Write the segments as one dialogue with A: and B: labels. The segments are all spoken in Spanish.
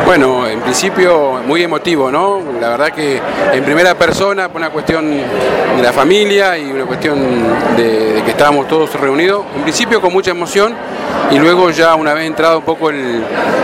A: Bueno, en principio muy emotivo, ¿no? La verdad que en primera persona, por una cuestión de la familia y una cuestión de que estábamos todos reunidos, en principio con mucha emoción y luego ya una vez entrado un poco el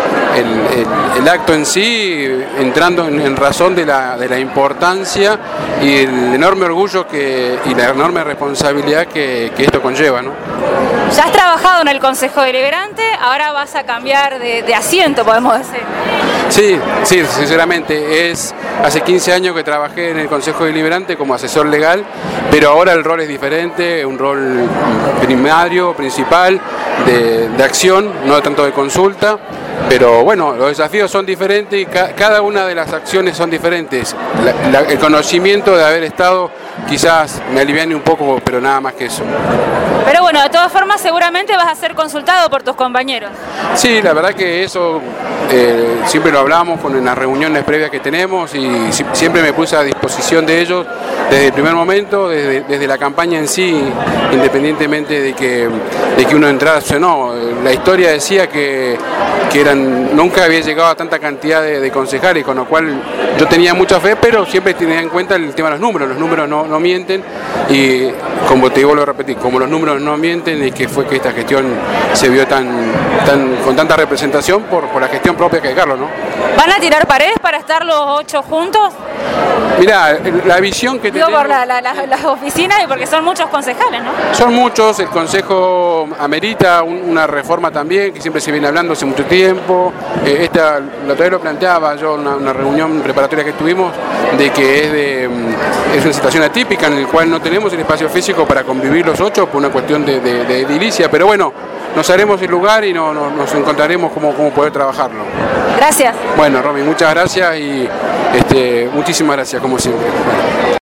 A: acto en sí, entrando en razón de la importancia y el enorme orgullo y la enorme responsabilidad que esto conlleva, ¿no?
B: Ya has trabajado en el Consejo Deliberante, ahora vas a cambiar de asiento, podemos decir.
A: Sí, sinceramente, hace 15 años que trabajé en el Consejo Deliberante como asesor legal, pero ahora el rol es diferente, un rol primario, principal, de acción, no tanto de consulta, pero bueno, los desafíos son diferentes y cada una de las acciones son diferentes. El conocimiento de haber estado quizás me aliviane un poco, pero nada más que eso.
B: Pero bueno, de todas formas seguramente vas a ser consultado por tus compañeros.
A: Sí, la verdad que eso siempre lo hablamos en las reuniones previas que tenemos y siempre me puse a disposición de ellos desde el primer momento, desde la campaña en sí, independientemente de que uno entrase o no. La historia decía que nunca había llegado a tanta cantidad de concejales, con lo cual yo tenía mucha fe, pero siempre tenía en cuenta el tema de los números no mienten y como te vuelvo a repetir, como los números no mienten y que fue que esta gestión se vio con tanta representación por la gestión propia que hay, Carlos, ¿no?
B: ¿Van a tirar paredes para estar los 8 juntos?
A: Mirá, la visión que tenemos...
B: Digo por las oficinas y porque son muchos concejales, ¿no?
A: Son muchos, el Consejo amerita una reforma también, que siempre se viene hablando hace mucho tiempo. La otra vez lo planteaba yo en una reunión preparatoria que tuvimos, de que es una situación atípica en la cual no tenemos el espacio físico para convivir los 8 por una cuestión de edilicia, pero bueno, nos haremos el lugar y nos encontraremos cómo poder trabajarlo.
B: Gracias.
A: Bueno, Romy, muchas gracias y muchísimas gracias como siempre. Bueno.